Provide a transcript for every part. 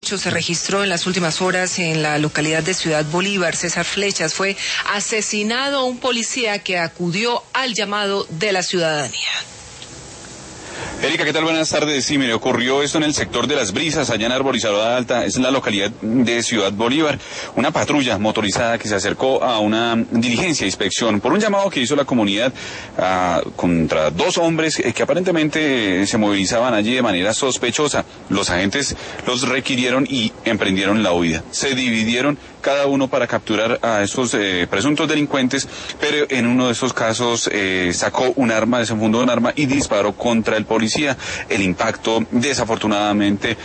Se registró en las últimas horas en la localidad de Ciudad Bolívar. César Flechas, fue asesinado un policía que acudió al llamado de la ciudadanía. Erika, ¿qué tal? Buenas tardes. Sí, mire, ocurrió esto en el sector de Las Brisas, allá en Arborizada Alta, es la localidad de Ciudad Bolívar. Una patrulla motorizada que se acercó a una diligencia de inspección por un llamado que hizo la comunidad contra dos hombres que aparentemente se movilizaban allí de manera sospechosa. Los agentes los requirieron y emprendieron la huida. Se dividieron cada uno para capturar a estos presuntos delincuentes, pero en uno de esos casos sacó un arma, desenfundó un arma y disparó contra el policía. El impacto desafortunadamente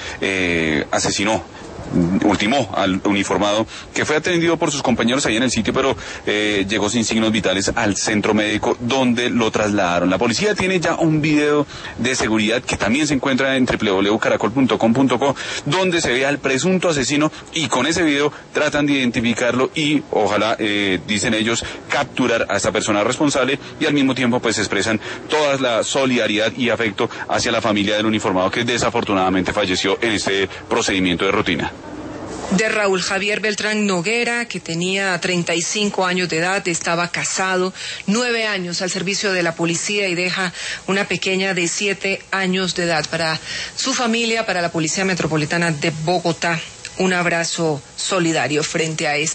ultimó al uniformado, que fue atendido por sus compañeros ahí en el sitio, pero llegó sin signos vitales al centro médico, donde lo trasladaron. La policía tiene ya un video de seguridad que también se encuentra en www.caracol.com.co, donde se ve al presunto asesino, y con ese video tratan de identificarlo y ojalá, dicen ellos, capturar a esta persona responsable, y al mismo tiempo pues expresan toda la solidaridad y afecto hacia la familia del uniformado que desafortunadamente falleció en este procedimiento de rutina. De Raúl Javier Beltrán Noguera, que tenía 35 años de edad, estaba casado, 9 años al servicio de la policía y deja una pequeña de 7 años de edad. Para su familia, para la Policía Metropolitana de Bogotá, un abrazo solidario frente a